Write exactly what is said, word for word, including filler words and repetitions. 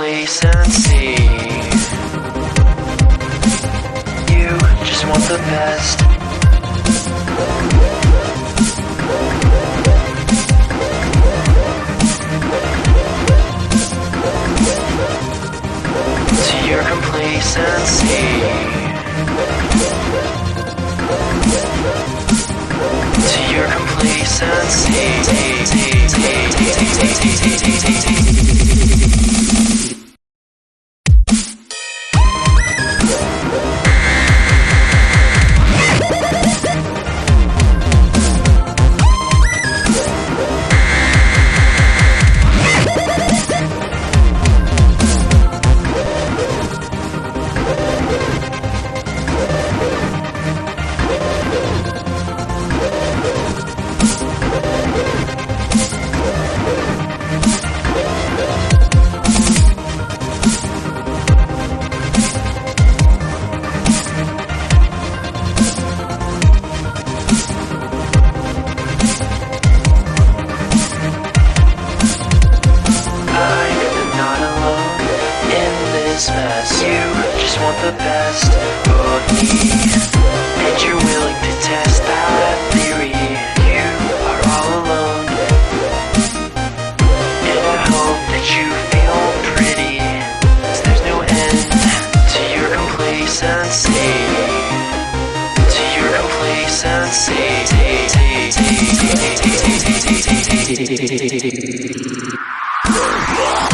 complacency. You just want the best. To your complacency. To your complacency. Mess. You just want the best of me, and you're willing to test that theory. You are all alone, and I hope that you feel pretty, 'cause there's no end to your complacency. To your complacency.